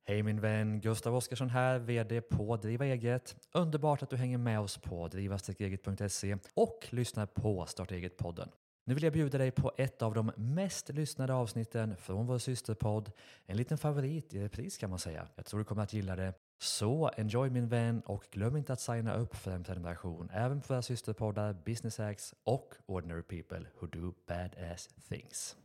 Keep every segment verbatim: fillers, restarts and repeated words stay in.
Hej min vän, Gustav Oskarsson här, vd på Driva Eget. Underbart att du hänger med oss på driva eget punkt se och lyssnar på Starta Eget-podden. Nu vill jag bjuda dig på ett av de mest lyssnade avsnitten från vår systerpodd. En liten favorit i repris kan man säga. Jag tror du kommer att gilla det. Så enjoy min vän och glöm inte att signa upp för en prenumeration även på våra systerpoddar Business Hacks och Ordinary People Who Do Badass Things.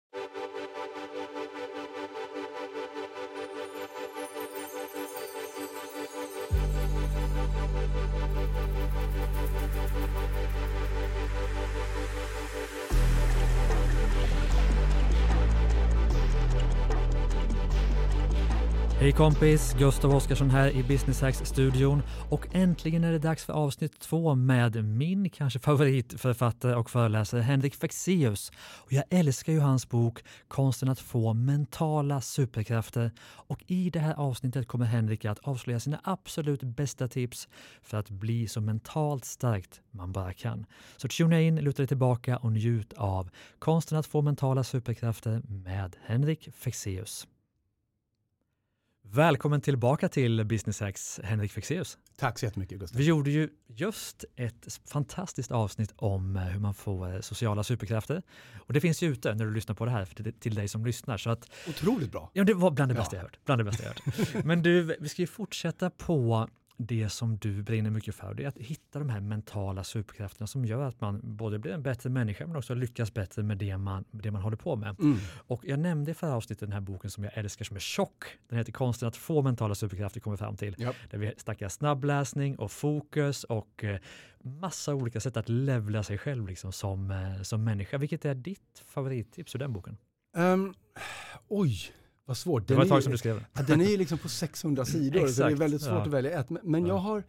Hej kompis, Gustav Oskarsson här i Business Hacks-studion och äntligen är det dags för avsnitt två med min kanske favoritförfattare och föreläsare Henrik Fexeus. Och jag älskar ju hans bok Konsten att få mentala superkrafter och i det här avsnittet kommer Henrik att avslöja sina absolut bästa tips för att bli så mentalt starkt man bara kan. Så tuna in, luta dig tillbaka och njut av Konsten att få mentala superkrafter med Henrik Fexeus. Välkommen tillbaka till Business Hacks, Henrik Fexeus. Tack så jättemycket, Gustav. Vi gjorde ju just ett fantastiskt avsnitt om hur man får sociala superkrafter. Och det finns ju ute när du lyssnar på det här för till dig som lyssnar. Så att, otroligt bra. Ja, det var bland det bästa ja. jag hört. Bland det bästa jag hört. Men du, vi ska ju fortsätta på det som du brinner mycket för. Det är att hitta de här mentala superkrafterna som gör att man både blir en bättre människa men också lyckas bättre med det man, det man håller på med. Mm. Och jag nämnde i förra avsnittet den här boken som jag älskar som är tjock. Den heter Konsten att få mentala superkrafter kommer fram till. Yep. Där vi snackar snabbläsning och fokus och eh, massa olika sätt att levla sig själv liksom, som, eh, som människa. Vilket är ditt favorittips ur den boken? Um, oj! Vad svårt. Det var ett tag som du skrev den. Den är ju liksom på sexhundra sidor så det är väldigt svårt ja. att välja ett. Men jag har...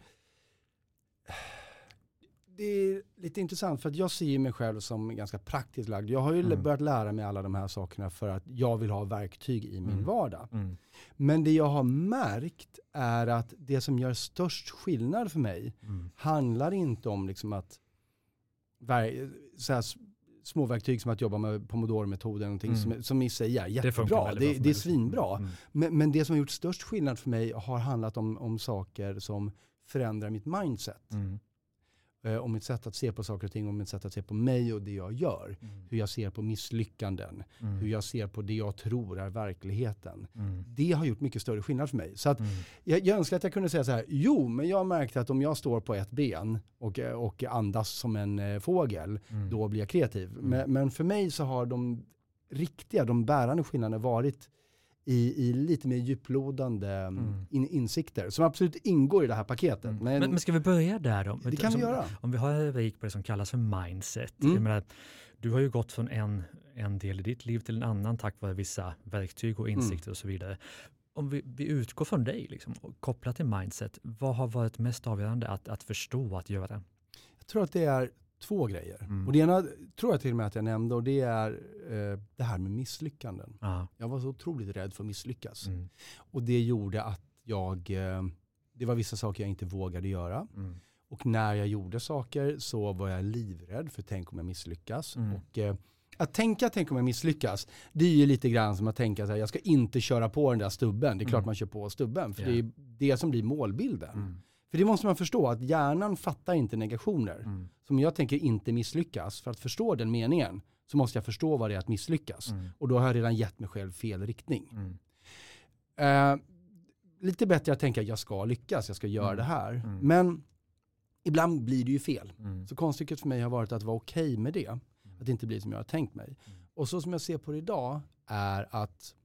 Det är lite intressant för att jag ser mig själv som ganska praktiskt lagd. Jag har ju mm. börjat lära mig alla de här sakerna för att jag vill ha verktyg i min mm. vardag. Mm. Men det jag har märkt är att det som gör störst skillnad för mig mm. handlar inte om liksom att så här, små verktyg som att jobba med Pomodoro-metoden någonting mm. som, som i sig är jättebra. Det, det, det är svinbra. Mm. Men, men det som har gjort störst skillnad för mig har handlat om, om saker som förändrar mitt mindset. Mm. Uh, om mitt sätt att se på saker och ting, om mitt sätt att se på mig och det jag gör. Mm. Hur jag ser på misslyckanden. Mm. Hur jag ser på det jag tror är verkligheten. Mm. Det har gjort mycket större skillnad för mig. Så att mm. jag, jag önskar att jag kunde säga så här, jo, men jag har märkt att om jag står på ett ben och, och andas som en uh, fågel, mm. då blir jag kreativ. Mm. Men, men för mig så har de riktiga, de bärande skillnaderna varit I, i lite mer djuplodande mm. in, insikter som absolut ingår i det här paketet. Mm. Men, men, men ska vi börja där då? Det kan som, vi göra. Om vi har en rubrik på det som kallas för mindset. Mm. Jag menar, du har ju gått från en, en del i ditt liv till en annan tack vare vissa verktyg och insikter mm. och så vidare. Om vi, vi utgår från dig liksom, och kopplat till mindset, vad har varit mest avgörande att, att förstå, att göra? Jag tror att det är två grejer. Mm. Och det ena tror jag till och med att jag nämnde och det är eh, det här med misslyckanden. Aha. Jag var så otroligt rädd för att misslyckas. Mm. Och det gjorde att jag, eh, det var vissa saker jag inte vågade göra. Mm. Och när jag gjorde saker så var jag livrädd för tänk om jag misslyckas. Mm. Och eh, att tänka tänk om jag misslyckas, det är ju lite grann som att tänka så här, jag ska inte köra på den där stubben. Det är klart mm. man kör på stubben för yeah. det är det som blir målbilden. Mm. För det måste man förstå, att hjärnan fattar inte negationer. Mm. Som jag tänker inte misslyckas. För att förstå den meningen så måste jag förstå vad det är att misslyckas. Mm. Och då har jag redan gett mig själv fel riktning. Mm. Uh, lite bättre att tänka att jag ska lyckas, jag ska göra mm. det här. Mm. Men ibland blir det ju fel. Mm. Så konststycket för mig har varit att vara okej okay med det. Mm. Att det inte blir som jag har tänkt mig. Mm. Och så som jag ser på det idag är att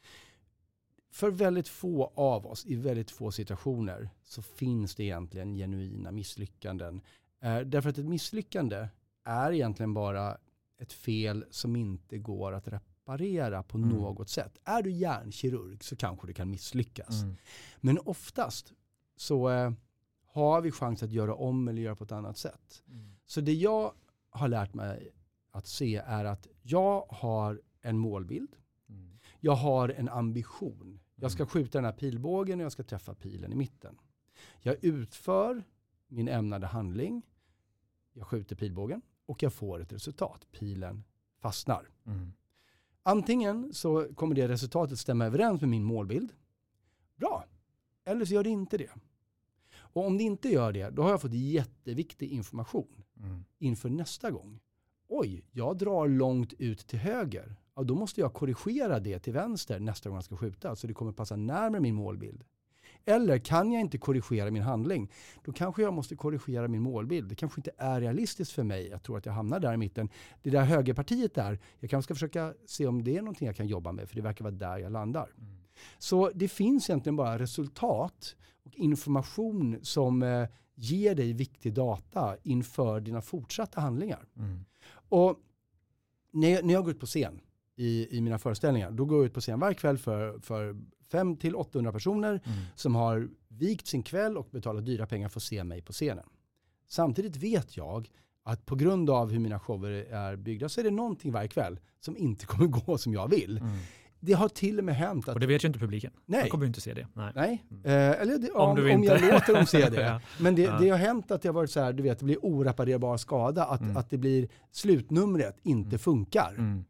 för väldigt få av oss, i väldigt få situationer, så finns det egentligen genuina misslyckanden. Eh, därför att ett misslyckande är egentligen bara ett fel som inte går att reparera på mm. något sätt. Är du hjärnkirurg så kanske du kan misslyckas. Mm. Men oftast så eh, har vi chans att göra om eller göra på ett annat sätt. Mm. Så det jag har lärt mig att se är att jag har en målbild. Mm. Jag har en ambition. Jag ska skjuta den här pilbågen och jag ska träffa pilen i mitten. Jag utför min ämnade handling. Jag skjuter pilbågen och jag får ett resultat. Pilen fastnar. Mm. Antingen så kommer det resultatet stämma överens med min målbild. Bra. Eller så gör det inte det. Och om det inte gör det, då har jag fått jätteviktig information mm. inför nästa gång. Oj, jag drar långt ut till höger. Ja, då måste jag korrigera det till vänster nästa gång jag ska skjuta. Så det kommer passa närmare min målbild. Eller kan jag inte korrigera min handling, då kanske jag måste korrigera min målbild. Det kanske inte är realistiskt för mig. Jag tror att jag hamnar där i mitten. Det där högerpartiet där, jag kanske ska försöka se om det är någonting jag kan jobba med. För det verkar vara där jag landar. Mm. Så det finns egentligen bara resultat och information som eh, ger dig viktig data inför dina fortsatta handlingar. Mm. Och när jag, när jag går ut på scen i, i mina föreställningar, då går jag ut på scen varje kväll för, för fem till åttahundra personer mm. som har vikt sin kväll och betalat dyra pengar för att se mig på scenen. Samtidigt vet jag att på grund av hur mina shower är byggda så är det någonting varje kväll som inte kommer gå som jag vill. Mm. Det har till och med hänt att... Och det vet ju inte publiken. Nej. Jag kommer inte se det. Nej. Nej. Mm. Eh, eller det, om, om, du om inte. jag låter dem se det. ja. Men det, ja. det har hänt att det har varit så här, du vet, det blir oreparerbar skada. Att, mm. att det blir slutnumret inte mm. funkar. Mm.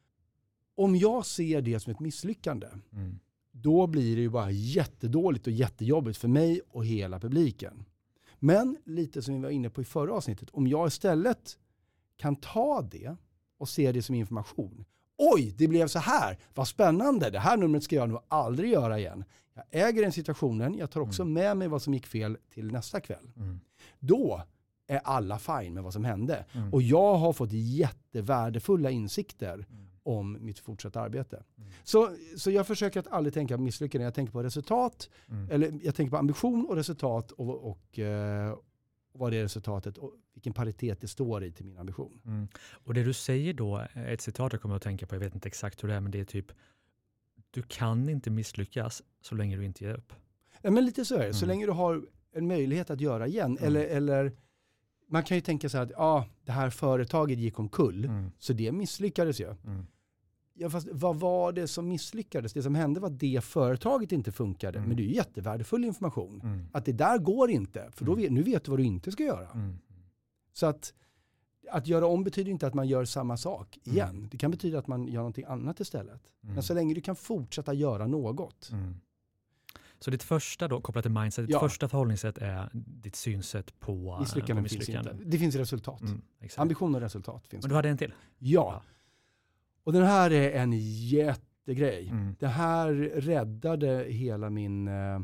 Om jag ser det som ett misslyckande, mm. då blir det ju bara jättedåligt och jättejobbigt för mig och hela publiken. Men lite som vi var inne på i förra avsnittet, om jag istället kan ta det och se det som information. Oj, det blev så här. Vad spännande. Det här numret ska jag nog aldrig göra igen. Jag äger den situationen. Jag tar också mm. med mig vad som gick fel till nästa kväll. Mm. Då är alla fine med vad som hände. Mm. Och jag har fått jättevärdefulla insikter mm. om mitt fortsatta arbete. Mm. Så, så jag försöker att aldrig tänka på misslyckande. Jag tänker på resultat. Mm. Eller jag tänker på ambition och resultat. Och, och, och eh, vad det är resultatet och vilken paritet det står i till min ambition. Mm. Och det du säger då, ett citat jag kommer att tänka på, jag vet inte exakt hur det är, men det är typ, du kan inte misslyckas så länge du inte ger upp. Ja, men lite så är det. Mm. Så länge du har en möjlighet att göra igen. Mm. Eller, eller man kan ju tänka så här att ah, det här företaget gick omkull, mm. så det misslyckades ju. Mm. Ja, fast vad var det som misslyckades? Det som hände var att det företaget inte funkade. Mm. Men det är ju jättevärdefull information. Mm. Att det där går inte. För då vet, nu vet du vad du inte ska göra. Mm. Så att, att göra om betyder inte att man gör samma sak igen. Mm. Det kan betyda att man gör någonting annat istället. Mm. Men så länge du kan fortsätta göra något. Mm. Så ditt första då, kopplat till mindset, ditt ja. första förhållningssätt är ditt synsätt på misslyckande. misslyckande. Det finns resultat. Mm, ambition och resultat finns. Men du hade en till? Ja. ja. Och den här är en jättegrej. Mm. Det här räddade hela min äh,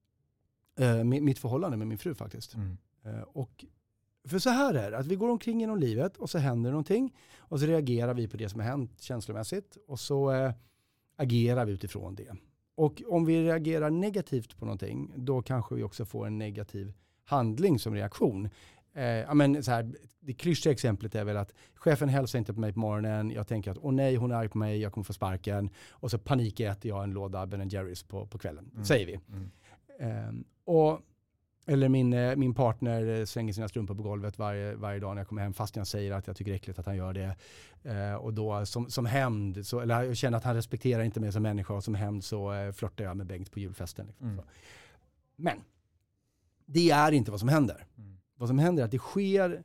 mitt förhållande med min fru faktiskt. Mm. Äh, och för så här är det, att vi går omkring genom livet och så händer någonting och så reagerar vi på det som har hänt känslomässigt och så äh, agerar vi utifrån det. Och om vi reagerar negativt på någonting, då kanske vi också får en negativ handling som reaktion. Eh, ja, men så här, det klyschiga exemplet är väl att chefen hälsar inte på mig på morgonen. Jag tänker att åh nej, hon är arg på mig, jag kommer få sparken. Och så panikäter jag en låda Ben and Jerry's på, på kvällen, mm. säger vi. Mm. Eh, och, eller min, min partner slänger sina strumpor på golvet varje, varje dag när jag kommer hem, fast jag säger att jag tycker det är äckligt att han gör det. Eh, och då som, som hämnd, så, eller jag känner att han respekterar inte mig som människa, och som hämnd så eh, flörtar jag med Bengt på julfesten. Liksom. Mm. Men det är inte vad som händer. Mm. Vad som händer är att det sker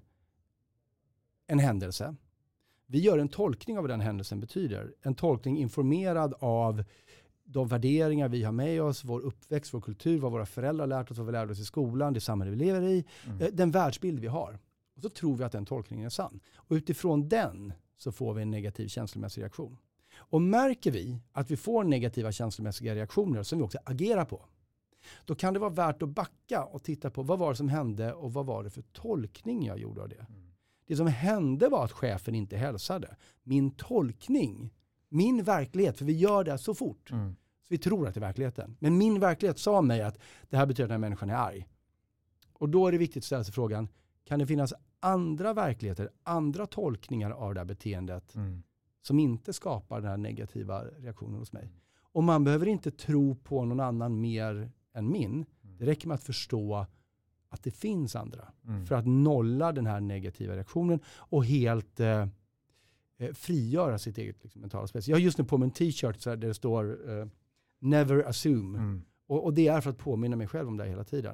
en händelse. Vi gör en tolkning av vad den händelsen betyder. En tolkning informerad av de värderingar vi har med oss, vår uppväxt, vår kultur, vad våra föräldrar lärt oss, vad vi lärde oss i skolan, det samhälle vi lever i, mm. den världsbild vi har. Och så tror vi att den tolkningen är sann. Och utifrån den så får vi en negativ känslomässig reaktion. Och märker vi att vi får negativa känslomässiga reaktioner som vi också agerar på, då kan det vara värt att backa och titta på vad var det som hände och vad var det för tolkning jag gjorde av det. Mm. Det som hände var att chefen inte hälsade. Min tolkning, min verklighet, för vi gör det så fort. Mm. Så vi tror att det är verkligheten. Men min verklighet sa mig att det här betyder att den här människan är arg. Och då är det viktigt att ställa sig frågan, kan det finnas andra verkligheter, andra tolkningar av det här beteendet mm. som inte skapar den här negativa reaktionen hos mig? Och man behöver inte tro på någon annan mer än min. Det räcker med att förstå att det finns andra. Mm. För att nolla den här negativa reaktionen och helt eh, frigöra sitt eget liksom, mentala space. Jag har just nu på mig en t-shirt där det står eh, never assume. Mm. Och, och det är för att påminna mig själv om det hela tiden. Mm.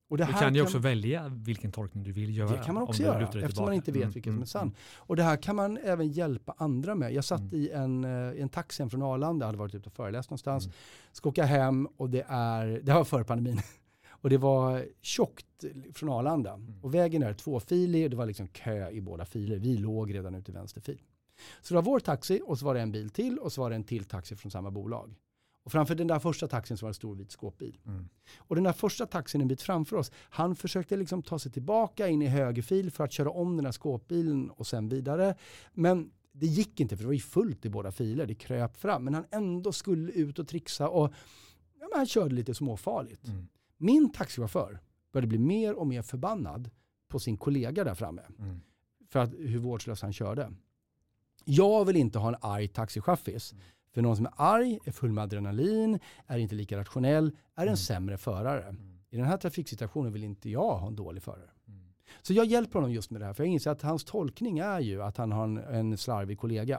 Och det här du kan ju kan, också välja vilken tolkning du vill göra. Det kan man också göra, eftersom tillbaka. man inte vet mm, vilket mm, som är sant. Och det här kan man även hjälpa andra med. Jag satt mm. i en, en taxi hem från Arlanda, jag hade varit ute och föreläst någonstans. Mm. Ska åka hem och det är, det var före pandemin. Och det var tjockt från Arlanda. Mm. Och vägen är tvåfilig och det var liksom kö i båda filer. Vi låg redan ute i vänster fil. Så det var vår taxi och så var det en bil till och så var det en till taxi från samma bolag. Och framför den där första taxin så var det en stor vit skåpbil. Mm. Och den där första taxin en bit framför oss, han försökte liksom ta sig tillbaka in i högerfil för att köra om den här skåpbilen och sen vidare. Men det gick inte för det var ju fullt i båda filer, det kröp fram. Men han ändå skulle ut och trixa och ja, men han körde lite småfarligt. Mm. Min taxichaufför började bli mer och mer förbannad på sin kollega där framme. Mm. För att, hur vårdslös han körde. Jag vill inte ha en arg taxichaffis. Mm. För någon som är arg, är full med adrenalin, är inte lika rationell, är en mm. sämre förare. Mm. I den här trafiksituationen vill inte jag ha en dålig förare. Mm. Så jag hjälper honom just med det här. För jag inser att hans tolkning är ju att han har en, en slarvig kollega.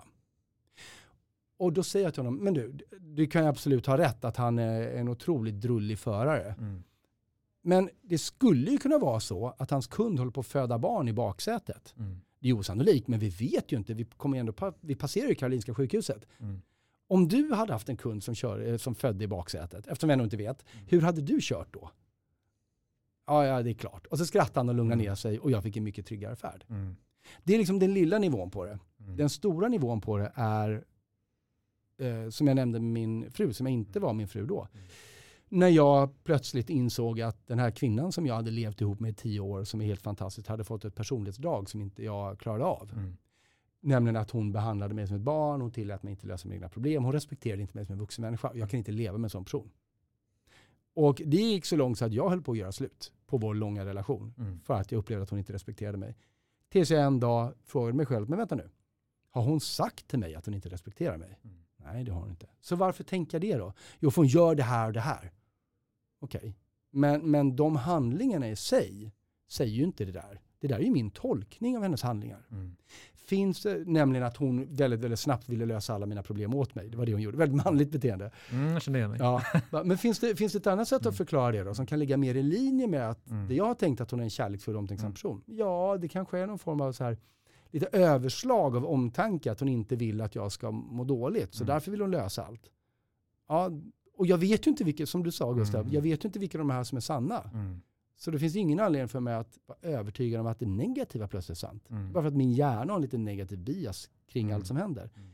Och då säger jag till honom, men du, du kan ju absolut ha rätt att han är en otroligt drullig förare. Mm. Men det skulle ju kunna vara så att hans kund håller på att föda barn i baksätet. Mm. Det är osannolikt, men vi vet ju inte. Vi, kommer ändå pa- vi passerar ju Karolinska sjukhuset. Mm. Om du hade haft en kund som, kör, som födde i baksätet, eftersom jag ändå inte vet, mm. hur hade du kört då? Ja, ja, det är klart. Och så skrattade han och lugnade mm. ner sig och jag fick en mycket tryggare färd. Mm. Det är liksom den lilla nivån på det. Mm. Den stora nivån på det är, eh, som jag nämnde med min fru, som jag inte var min fru då. Mm. När jag plötsligt insåg att den här kvinnan som jag hade levt ihop med i tio år, som är helt fantastiskt, hade fått ett personlighetsdrag som inte jag klarade av. Mm. Nämligen att hon behandlade mig som ett barn, hon tillät mig inte lösa mina egna problem, hon respekterade inte mig som en vuxen människa. Jag kan inte leva med en sån person. Och det gick så långt så att jag höll på att göra slut på vår långa relation. Mm. För att jag upplevde att hon inte respekterade mig. Tills jag en dag frågade mig själv, men vänta nu. Har hon sagt till mig att hon inte respekterar mig? Mm. Nej, det har hon inte. Så varför tänker jag det då? Jo, för hon gör det här och det här. Okej. Okay. Men, men de handlingarna i sig säger ju inte det där. Det där är ju min tolkning av hennes handlingar. Mm. Finns det nämligen att hon väldigt, väldigt snabbt ville lösa alla mina problem åt mig. Det var det hon gjorde. Väldigt manligt beteende. Mm, jag känner mig. Ja. Men finns det, finns det ett annat sätt mm. att förklara det då? Som kan ligga mer i linje med att mm. det jag har tänkt att hon är en kärleksfull och omtänksam mm. person. Ja, det kanske är någon form av så här lite överslag av omtanke. Att hon inte vill att jag ska må dåligt. Så mm. därför vill hon lösa allt. Ja, och jag vet ju inte vilket, som du sa Gustav, mm. jag vet ju inte vilka de här som är sanna. Mm. Så det finns ingen anledning för mig att vara övertygad om att det negativa plötsligt är sant. Mm. Bara för att min hjärna har en lite negativ bias kring mm. allt som händer. Mm.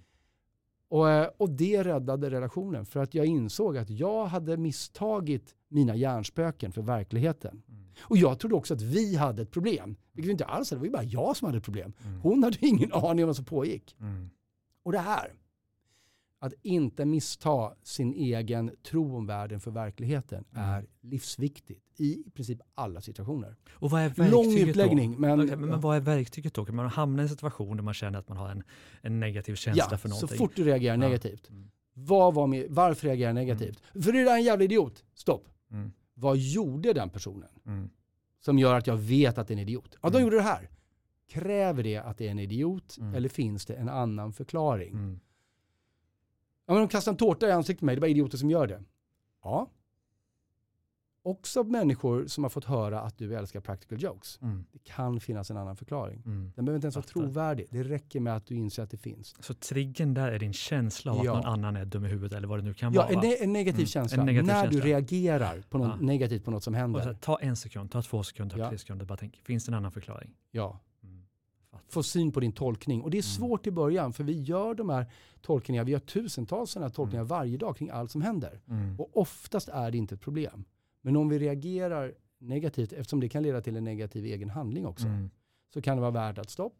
Och, och det räddade relationen. För att jag insåg att jag hade misstagit mina hjärnspöken för verkligheten. Mm. Och jag trodde också att vi hade ett problem. Vilket inte alls hade. Det var ju bara jag som hade ett problem. Mm. Hon hade ingen aning om vad som pågick. Mm. Och det här. Att inte missta sin egen tro om världen för verkligheten mm. är livsviktigt i princip alla situationer. Och vad är verktyget Lång utläggning. Då? Men, okay, men vad är verktyget då? Kan man hamna i en situation där man känner att man har en, en negativ känsla ja, för någonting? Så fort du reagerar ja. negativt. Mm. Vad var med, varför reagerar jag negativt? Mm. För det är en jävla idiot. Stopp. Mm. Vad gjorde den personen? Mm. Som gör att jag vet att det är en idiot? Ja, de mm. gjorde det här. Kräver det att det är en idiot mm. eller finns det en annan förklaring? Mm. Ja, men de kastar en tårta i ansiktet på mig. Det är bara idioter som gör det. Ja. Också människor som har fått höra att du älskar practical jokes. Mm. Det kan finnas en annan förklaring. Mm. Den behöver inte ens vara trovärdig. Det räcker med att du inser att det finns. Så triggern där är din känsla av ja. att någon annan är dum i huvudet eller vad det nu kan ja, vara? Ja, en, en negativ mm. känsla. En negativ när känsla. Du reagerar på något ja. negativt på något som händer. Så, ta en sekund, ta två sekunder, ta ja. tre sekunder. Bara tänk, finns det en annan förklaring? Ja. Få syn på din tolkning. Och det är svårt mm. i början för vi gör de här tolkningarna, vi gör tusentals sådana här tolkningar mm. varje dag kring allt som händer. Mm. Och oftast är det inte ett problem. Men om vi reagerar negativt, eftersom det kan leda till en negativ egen handling också, mm. så kan det vara värt att stopp.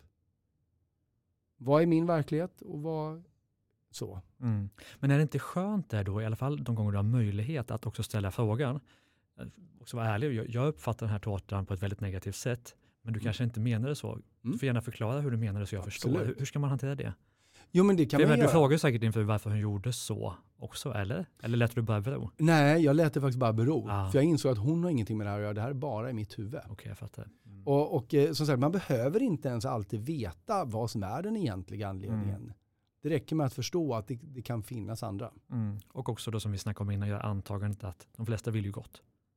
Vad är min verklighet och vad så? Mm. Men är det inte skönt där då, i alla fall de gånger du har möjlighet att också ställa frågan? Och så vara ärlig, jag uppfattar den här tårtan på ett väldigt negativt sätt. Men du mm. kanske inte menar det så. Du får gärna förklara hur du menar det så jag Absolut. förstår. Hur, hur ska man hantera det? Jo, men det kan För, man du göra. frågar ju säkert inför varför hon gjorde så också, eller? Eller lät du bara bero? Nej, jag lät det faktiskt bara bero. Ah. För jag insåg att hon har ingenting med det här att göra. Det här är bara i mitt huvud. Okej, okay, jag fattar. Mm. Och, och som sagt, man behöver inte ens alltid veta vad som är den egentliga anledningen. Mm. Det räcker med att förstå att det, det kan finnas andra. Mm. Och också då som vi snackade om innan, göra antagandet att de flesta vill ju gott.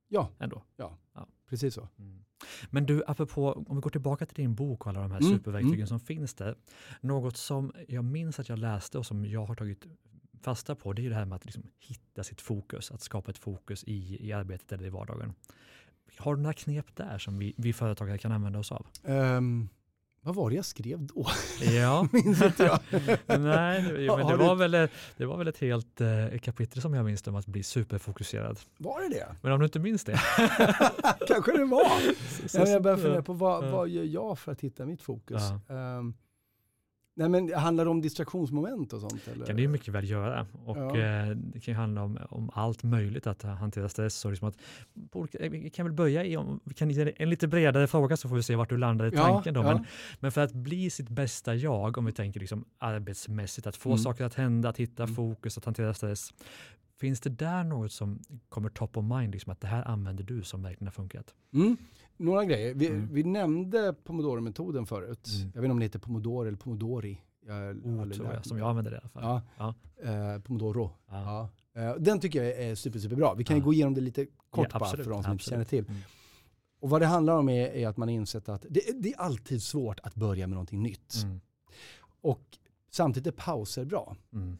Ja, ändå. Ja. ja, precis så. Mm. Men du, apropå, om vi går tillbaka till din bok och alla de här Mm. superverktygen Mm. som finns där. Något som jag minns att jag läste och som jag har tagit fasta på, det är ju det här med att liksom hitta sitt fokus, att skapa ett fokus i, i arbetet eller i vardagen. Har du några knep där som vi, vi företagare kan använda oss av? Um, vad var det jag skrev då? Ja. minns inte jag. Nej, men det, Har var du... väl, det var väl ett helt eh, kapitel som jag minns om att bli superfokuserad. Var det det? Men om du inte minns det? Kanske det var. så, så, ja, jag börjar fundera på vad, ja. vad gör jag för att hitta mitt fokus? Ja. Um, nej men handlar det om distraktionsmoment och sånt? Eller? Kan det ju mycket väl göra. Och Ja. eh, det kan ju handla om, om allt möjligt att hantera stress. Och liksom att, vi kan väl börja i om, vi kan ge en lite bredare fråga så får vi se vart du landar i Ja, tanken. Då. ja. Men, men för att bli sitt bästa jag, om vi tänker liksom arbetsmässigt, att få Mm. saker att hända, att hitta Mm. fokus, att hantera stress. Finns det där något som kommer top of mind, liksom att det här använder du som verkligen har funkat? Mm. Några grejer. Vi, Mm. vi nämnde Pomodoro-metoden förut. Mm. Jag vet inte om det heter Pomodoro eller Pomodori. Jag, Oh, tror jag, som jag använder det i alla fall. Ja. Ja. Eh, Pomodoro. Ja. Ja. Eh, den tycker jag är super, super bra. Vi kan ju Ja. gå igenom det lite kort Ja, bara absolut, för de som inte känner absolut. till. Mm. Och vad det handlar om är, är att man insett att det, det är alltid svårt att börja med någonting nytt. Mm. Och samtidigt är pauser bra. Mm.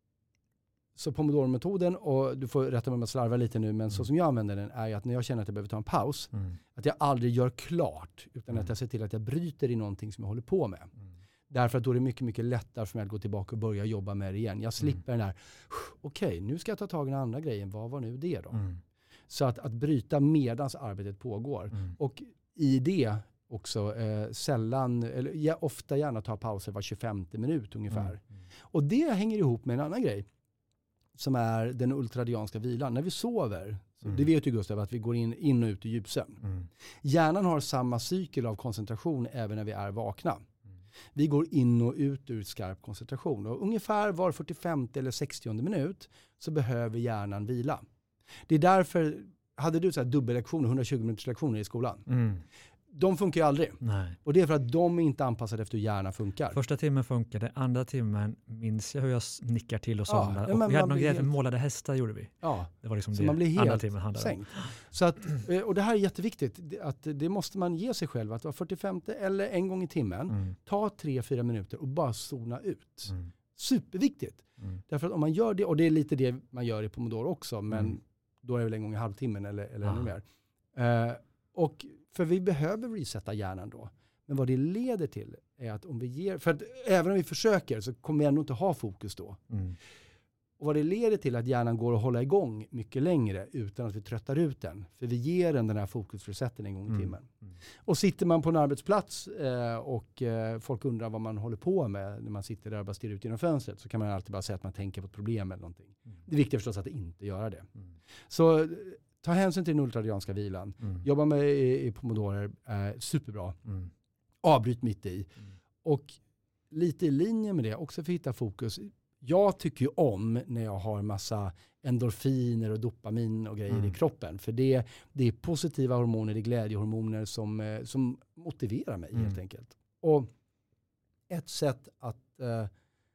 Så Pomodoro-metoden, och du får rätta mig om jag slarvar lite nu, men Mm. så som jag använder den är att när jag känner att jag behöver ta en paus, Mm. att jag aldrig gör klart, utan Mm. att jag ser till att jag bryter i någonting som jag håller på med. Mm. Därför att då är det mycket, mycket lättare för mig att gå tillbaka och börja jobba med det igen. Jag slipper Mm. den där, okej, okay, nu ska jag ta tag i den andra grejen, vad var nu det då? Mm. Så att, att bryta medans arbetet pågår. Mm. Och i det också eh, sällan, eller jag ofta gärna ta pauser var tjugofemte minut ungefär. Mm. Mm. Och det hänger ihop med en annan grej som är den ultradianska vilan. När vi sover, så Mm. det vet ju Gustav att vi går in, in och ut i djupsömn. Mm. Hjärnan har samma cykel av koncentration även när vi är vakna. Mm. Vi går in och ut ur skarp koncentration. Och ungefär var fyrtiofemte eller sextionde minut så behöver hjärnan vila. Det är därför, hade du så här dubbellektioner, hundratjugo minuters lektioner i skolan? Mm. De funkar ju aldrig. Nej. Och det är för att de är inte anpassade efter hur hjärnan funkar. Första timmen funkade, andra timmen minns jag hur jag nickar till och Ja, somnar. ja, och men vi hade man någon blir grej för helt- målade hästar gjorde vi. Ja, Det var liksom så det man blir andra helt timmen handlade om. sänkt. Så att, eh, och det här är jätteviktigt, det- att det måste man ge sig själv, att vara fyrtiofemte eller en gång i timmen, Mm. ta tre, fyra minuter och bara zona ut. Mm. Superviktigt. Mm. Därför att om man gör det, och det är lite det man gör i Pomodoro också, men Mm. då är det väl en gång i halvtimmen eller, eller ännu Ja. mer. Eh, och för vi behöver resetta hjärnan då. Men vad det leder till är att om vi ger, för att även om vi försöker så kommer vi ändå inte ha fokus då. Mm. Och vad det leder till är att hjärnan går att hålla igång mycket längre utan att vi tröttar ut den. För vi ger den den här fokusresetten en gång i Mm. timmen. Mm. Och sitter man på en arbetsplats eh, och eh, folk undrar vad man håller på med när man sitter där och bara stirrar ut genom fönstret, så kan man alltid bara säga att man tänker på ett problem eller någonting. Mm. Det är viktigt förstås att inte göra det. Mm. Så eh, ta hänsyn till den ultradianska vilan. Mm. Jobba med i, i Pomodoro är superbra. Mm. Avbryt mitt i. Mm. Och lite i linje med det, också för att hitta fokus. Jag tycker ju om när jag har massa endorfiner och dopamin och grejer Mm. i kroppen. För det, det är positiva hormoner, det är glädjehormoner som, eh, som motiverar mig Mm. helt enkelt. Och ett sätt att eh,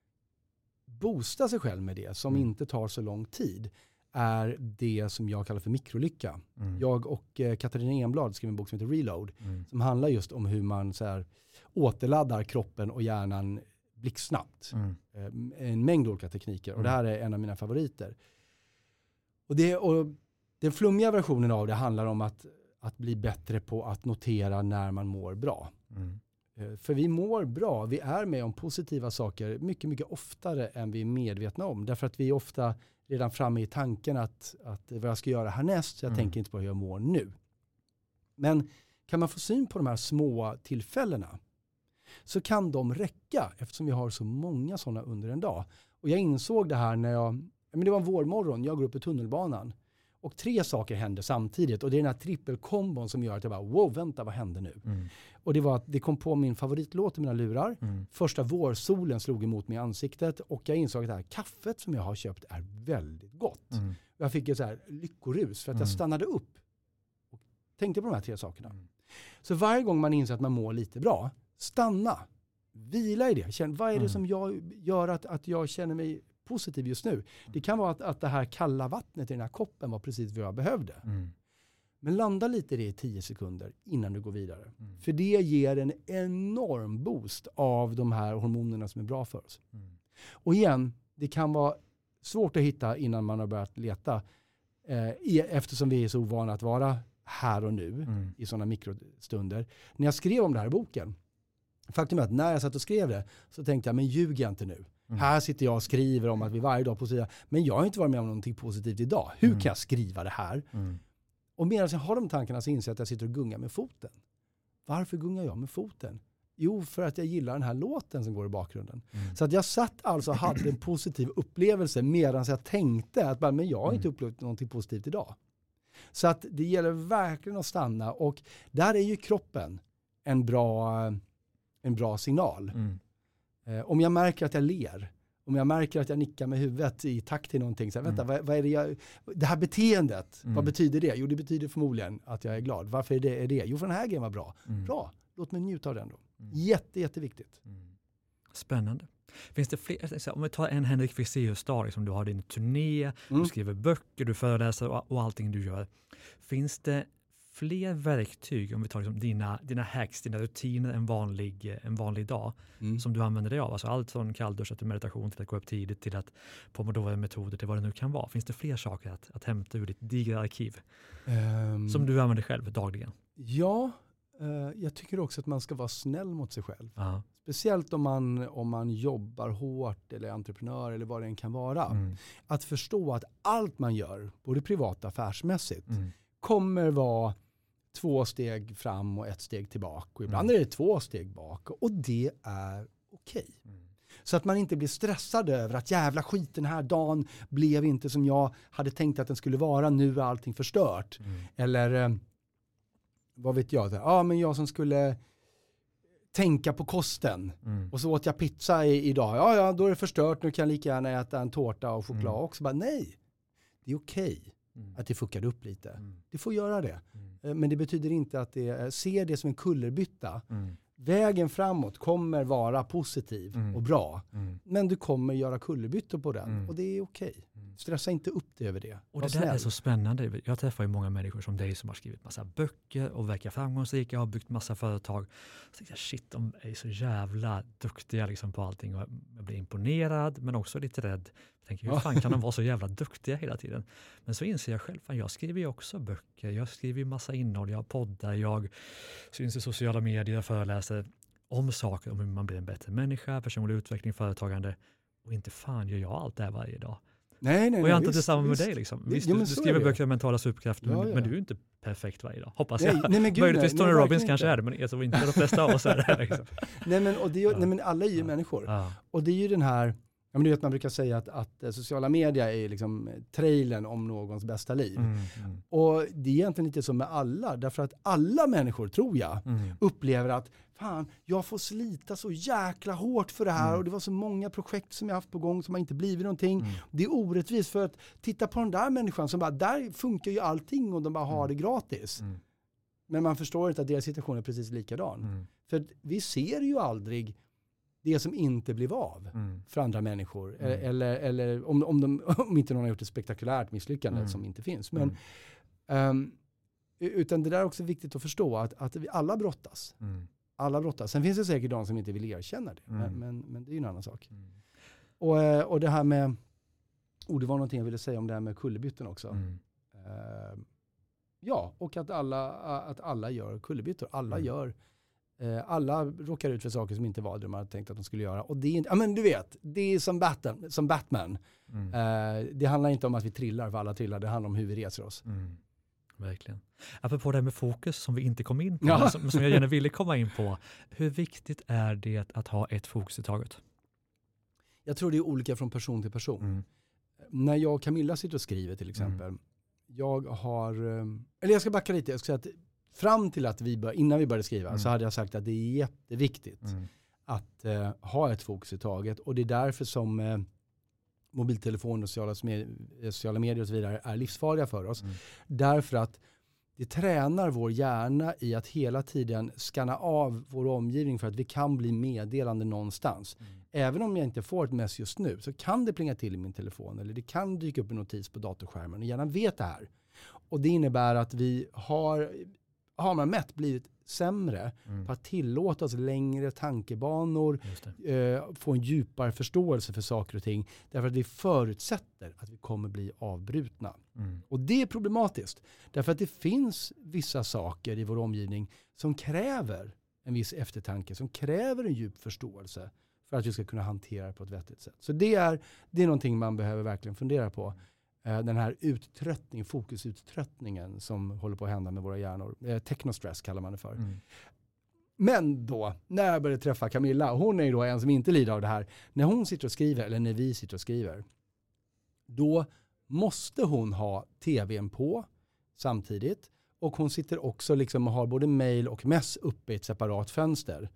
boosta sig själv med det, som Mm. inte tar så lång tid, är det som jag kallar för mikrolycka. Mm. Jag och eh, Katarina Enblad skrev en bok som heter Reload, Mm. som handlar just om hur man så här, återladdar kroppen och hjärnan blixtsnabbt. Mm. Eh, En mängd olika tekniker. Och Mm. det här är en av mina favoriter. Och, det, och den flummiga versionen av det handlar om att, att bli bättre på att notera när man mår bra. Mm. Eh, För vi mår bra, vi är med om positiva saker mycket, mycket oftare än vi är medvetna om. Därför att vi är ofta redan framme i tanken att, att vad jag ska göra härnäst, så jag Mm. tänker inte på hur jag mår nu. Men kan man få syn på de här små tillfällena, så kan de räcka, eftersom vi har så många sådana under en dag. Och jag insåg det här när jag, men det var en vårmorgon, jag går upp i tunnelbanan. Och tre saker hände samtidigt. Och det är den här trippelkombon som gör att jag bara, wow, vänta, vad hände nu? Mm. Och det var att det kom på min favoritlåt i mina lurar. Mm. Första vårsolen slog emot mig i ansiktet. Och jag insåg att det här kaffet som jag har köpt är väldigt gott. Mm. Jag fick ett så här lyckorus för att Mm. jag stannade upp och tänkte på de här tre sakerna. Mm. Så varje gång man inser att man mår lite bra, stanna. Vila i det. Känn, vad är det Mm. som jag gör att, att jag känner mig positiv just nu? Det kan vara att, att det här kalla vattnet i den här koppen var precis vad jag behövde. Mm. Men landa lite i det i tio sekunder innan du går vidare. Mm. För det ger en enorm boost av de här hormonerna som är bra för oss. Mm. Och igen, det kan vara svårt att hitta innan man har börjat leta. Eh, eftersom vi är så ovana att vara här och nu mm. i sådana mikrostunder. När jag skrev om det här i boken, faktum är att när jag satt och skrev det så tänkte jag, men ljug jag inte nu. Mm. Här sitter jag och skriver om att vi varje dag positiva, men jag har inte varit med om någonting positivt idag. Hur mm. kan jag skriva det här? Mm. Och medan jag har de tankarna så inser jag att jag sitter och gungar med foten. Varför gungar jag med foten? Jo, för att jag gillar den här låten som går i bakgrunden. Mm. Så att jag satt alltså och hade en positiv upplevelse medan jag tänkte att men jag har inte upplevt någonting positivt idag. Så att det gäller verkligen att stanna, och där är ju kroppen en bra, en bra signal. Mm. Eh, om jag märker att jag ler, om jag märker att jag nickar med huvudet i takt till någonting, så här, vänta, mm. vad, vad är det jag, det här beteendet, mm. vad betyder det? Jo, det betyder förmodligen att jag är glad. Varför är det? Är det? Jo, för den här grejen var bra. Mm. Bra, låt mig njuta av den då. Mm. Jätte, jätteviktigt. Mm. Spännande. Finns det fler, om vi tar en Henrik Fexeus-dag, som du har din turné, mm. du skriver böcker, du föreläser och, och allting du gör. Finns det fler verktyg, om vi tar liksom dina, dina hacks, dina rutiner en vanlig, en vanlig dag mm. som du använder dig av? Alltså allt från kalldusch till meditation till att gå upp tidigt till att Pomodoro-metoder till vad det nu kan vara. Finns det fler saker att, att hämta ur ditt digra arkiv um, som du använder själv dagligen? Ja, uh, jag tycker också att man ska vara snäll mot sig själv. Uh-huh. Speciellt om man, om man jobbar hårt eller är entreprenör eller vad det än kan vara. Mm. Att förstå att allt man gör, både privat och affärsmässigt, mm. kommer vara två steg fram och ett steg tillbaka. Och ibland mm. är det två steg bak. Och det är okej. Mm. Så att man inte blir stressad över att jävla skit, den här dagen blev inte som jag hade tänkt att den skulle vara. Nu är allting förstört. Mm. Eller vad vet jag. Ja, ah, men jag som skulle tänka på kosten. Mm. Och så åt jag pizza i, idag. Ja, ja, då är det förstört. Nu kan jag lika gärna äta en tårta och choklad mm. också. Bara, nej, det är okej. Mm. Att det fuckade upp lite. Mm. Det får göra det. Mm. Men det betyder inte att det, se det som en kullerbytta. Mm. Vägen framåt kommer vara positiv mm. och bra. Mm. Men du kommer göra kullerbyttor på den. Mm. Och det är okej. Mm. Stressa inte upp det över det. Och det där är så spännande. Jag träffar ju många människor som dig som har skrivit massa böcker och verkar framgångsrika och har byggt massa företag. Så jag, shit, de är så jävla duktiga liksom på allting. Och jag blir imponerad men också lite rädd. Jag tänker, hur fan kan de vara så jävla duktiga hela tiden? Men så inser jag själv, fan, jag skriver ju också böcker. Jag skriver ju massa innehåll, jag poddar, jag syns i sociala medier, jag föreläser om saker, om hur man blir en bättre människa, personlig utveckling, företagande. Och inte fan gör jag allt det här varje dag. Nej, nej, och jag nej, antar visst, detsamma visst. med dig. Liksom. Visst, ja, du, du skriver böcker om mentala superkrafter, ja, men, ja. men du är ju inte perfekt varje dag. Hoppas nej, jag. Nej, men gud, möjligtvis nej, Tony nej, Robbins kanske inte. är det, men jag tror inte de flesta av oss är det. Liksom. nej, men, och det är, ja. nej, men alla är ju ja. människor. Ja. Och det är ju den här, ja, men du vet, man brukar säga att, att sociala medier är liksom trailern om någons bästa liv. Mm, mm. Och det är egentligen lite som med alla, därför att alla människor, tror jag, mm. upplever att fan, jag får slita så jäkla hårt för det här mm. och det var så många projekt som jag haft på gång som har inte blivit någonting. Mm. Det är orättvist, för att titta på den där människan som bara, där funkar ju allting och de bara har det gratis. Mm. Men man förstår inte att deras situation är precis likadan. Mm. För vi ser ju aldrig det som inte blev av mm. för andra människor. Mm. Eller, eller om, om, de, om inte någon har gjort ett spektakulärt misslyckande mm. som inte finns. Men, mm. um, utan det där är också viktigt att förstå att, att vi alla brottas. Mm. Alla brottas. Sen finns det säkert de som inte vill erkänna det. Mm. Men, men, men det är ju en annan sak. Mm. Och, och det här med, oh, det var någonting jag ville säga om det här med kullerbytten också. Mm. Uh, ja, och att alla, att alla gör kullerbyttor. Alla mm. gör alla råkar ut för saker som inte var det de hade tänkt att de skulle göra. Och det är inte, ja men du vet, det är som Batman. Som Batman. Mm. Uh, det handlar inte om att vi trillar, för alla trillar. Det handlar om hur vi reser oss. Mm. Verkligen. Apropå det här med fokus som vi inte kom in på, ja. som, som jag gärna ville komma in på. Hur viktigt är det att ha ett fokus i taget? Jag tror det är olika från person till person. Mm. När jag och Camilla sitter och skriver till exempel. Mm. Jag har, eller jag ska backa lite. Jag ska säga att fram till att vi bör, innan vi började skriva mm. så hade jag sagt att det är jätteviktigt mm. att uh, ha ett fokus i taget. Och det är därför som uh, mobiltelefon och sociala, sociala medier och så vidare är livsfarliga för oss. Mm. Därför att det tränar vår hjärna i att hela tiden skanna av vår omgivning för att vi kan bli meddelande någonstans. Mm. Även om jag inte får ett mess just nu så kan det plinga till i min telefon eller det kan dyka upp en notis på datorskärmen och hjärnan vet det här. och det innebär att vi har, har man mätt blivit sämre mm. på att tillåta oss längre tankebanor, eh, få en djupare förståelse för saker och ting. Därför att vi förutsätter att vi kommer bli avbrutna. Mm. Och det är problematiskt. Därför att det finns vissa saker i vår omgivning som kräver en viss eftertanke, som kräver en djup förståelse för att vi ska kunna hantera det på ett vettigt sätt. Så det är, det är någonting man behöver verkligen fundera på. Den här uttröttning, fokusuttröttningen som håller på att hända med våra hjärnor. Eh, technostress kallar man det för. Mm. Men då, när jag började träffa Camilla, hon är ju då en som inte lider av det här. När hon sitter och skriver, eller när vi sitter och skriver, då måste hon ha tvn på samtidigt. Och hon sitter också liksom och har både mail och mess uppe i ett separat fönster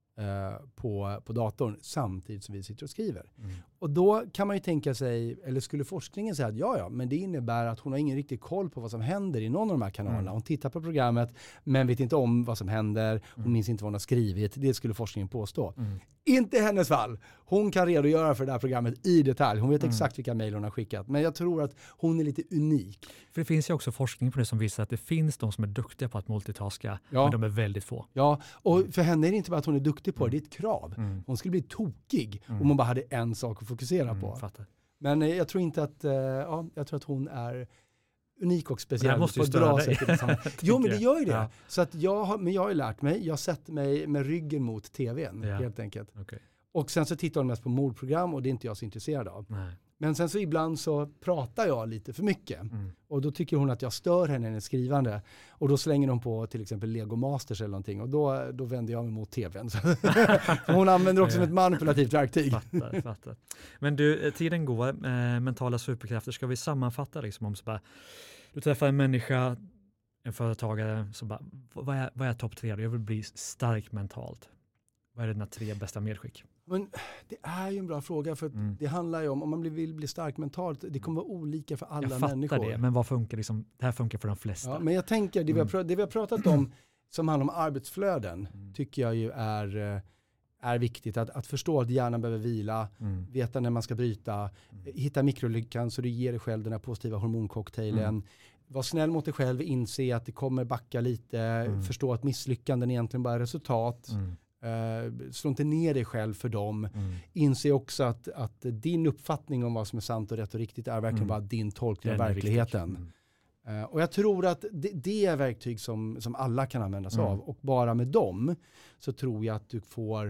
eh, på, på datorn samtidigt som vi sitter och skriver. Mm. Och då kan man ju tänka sig, eller skulle forskningen säga att ja, ja, men det innebär att hon har ingen riktig koll på vad som händer i någon av de här kanalerna. Mm. Hon tittar på programmet men vet inte om vad som händer. Hon Mm. minns inte vad hon har skrivit. Det skulle forskningen påstå. Mm. Inte i hennes fall. Hon kan redogöra för det här programmet i detalj. Hon vet Mm. exakt vilka mejl hon har skickat. Men jag tror att hon är lite unik. För det finns ju också forskning på det som visar att det finns de som är duktiga på att multitaska, Ja. men de är väldigt få. Ja, och för henne är det inte bara att hon är duktig på det. Det är ett krav. Mm. Hon skulle bli tokig Mm. om hon bara hade en sak att fokusera Mm, på. fattar. Men eh, jag tror inte att, eh, ja, jag tror att hon är unik och Det speciell här måste på ju ett bra störa sätt. dig. i samma- Jo, men det gör ju det. Ja. Så att jag har, men jag har ju lärt mig, jag sätter mig med ryggen mot tvn Ja. helt enkelt. Okay. Och sen så tittar hon mest på mordprogram och det är inte jag så intresserad av. Nej. Men sen så ibland så pratar jag lite för mycket. Mm. Och då tycker hon att jag stör henne i hennes skrivande. Och då slänger hon på till exempel Lego Masters eller någonting. Och då, då vänder jag mig mot tvn. För hon använder också som ett manipulativt verktyg. Fattar, fattar. Men du, tiden går. Eh, mentala superkrafter. Ska vi sammanfatta liksom om så bara, du träffar en människa, en företagare, så bara, vad är, vad är topp tre? Jag vill bli stark mentalt. Vad är dina tre bästa medskick? Men det är ju en bra fråga för att Mm. det handlar ju om, om man vill bli stark mentalt, det kommer vara olika för alla Jag fattar människor. det, men vad funkar liksom, det här funkar för de flesta. Ja, men jag tänker, det vi, har, det vi har pratat om som handlar om arbetsflöden Mm. tycker jag ju är, eh, är viktigt. Att, att förstå att hjärnan behöver vila, Mm. veta när man ska bryta, Mm. hitta mikrolyckan så du ger dig själv den här positiva hormoncocktailen. Mm. Var snäll mot dig själv, inse att det kommer backa lite, Mm. förstå att misslyckanden egentligen bara är resultat. Mm. Uh, slå inte ner dig själv för dem. Mm. Inse också att, att din uppfattning om vad som är sant och rätt och riktigt är verkligen Mm. bara din tolkning av Den är verkligheten. viktig. Mm. Uh, och jag tror att det, det är verktyg som, som alla kan använda sig Mm. av. Och bara med dem så tror jag att du får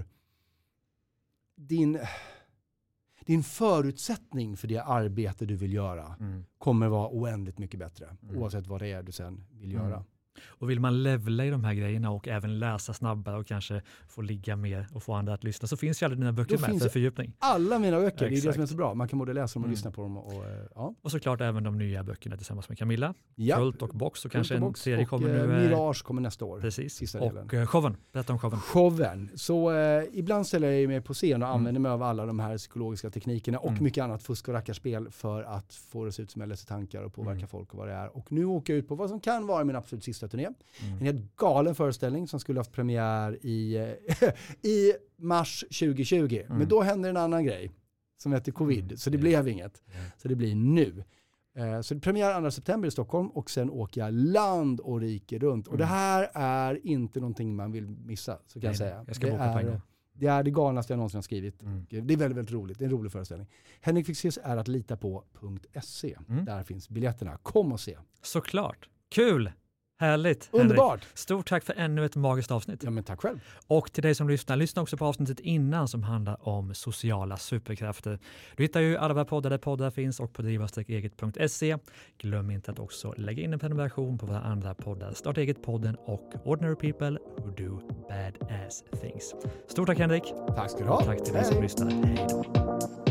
din, din förutsättning för det arbete du vill göra Mm. kommer vara oändligt mycket bättre. Mm. Oavsett vad det är du sen vill Mm. göra. Och vill man levla i de här grejerna och även läsa snabbare och kanske få ligga mer och få andra att lyssna, så finns ju alla dina böcker Då med finns för fördjupning. Alla mina böcker, det är det Exakt. som är så bra. Man kan både läsa dem och Mm. lyssna på dem. Och, eh, ja. Och såklart även de nya böckerna tillsammans med Camilla. Ja. Fullt och box, och kanske Fullt och en box. serie och, kommer eh, nu. eh, Mirage kommer nästa år. Precis. Sista Och delen. eh, showen, berätta om showen. Showen. Så eh, ibland ställer jag mig på scen och Mm. använder mig av alla de här psykologiska teknikerna och Mm. mycket annat fusk och rackarspel för att få det att se ut som jag läser tankar och påverka Mm. folk och vad det är. Och nu åker jag ut på vad som kan vara min absolut sista turné. Mm. En helt galen föreställning som skulle haft premiär i, eh, i mars tjugo tjugo. Mm. Men då hände en annan grej som heter covid, Mm. så det Ja. blev inget. Ja. Så det blir nu. Eh, Så det premiär andra september i Stockholm och sen åker jag land och rike runt. Och Mm. det här är inte någonting man vill missa, så kan Nej, jag säga. jag ska det, boka på en är, gång. det är det galnaste jag någonsin har skrivit. Mm. Det är väldigt, väldigt roligt. Det är en rolig föreställning. Henrik Fexeus är att lita på punkt se. Mm. Där finns biljetterna. Kom och se. Såklart. Kul! Härligt. Henrik. Underbart! Stort tack för ännu ett magiskt avsnitt. Ja, men tack själv. Och till dig som lyssnar, lyssna också på avsnittet innan som handlar om sociala superkrafter. Du hittar ju alla våra poddar där poddar finns och på driva eget punkt se. Glöm inte att också lägga in en prenumeration på våra andra poddar. Starta eget-podden och Ordinary People Who Do Badass Things. Stort tack Henrik. Tack ska du ha. Och tack till dig som Hej. lyssnar. Hej då.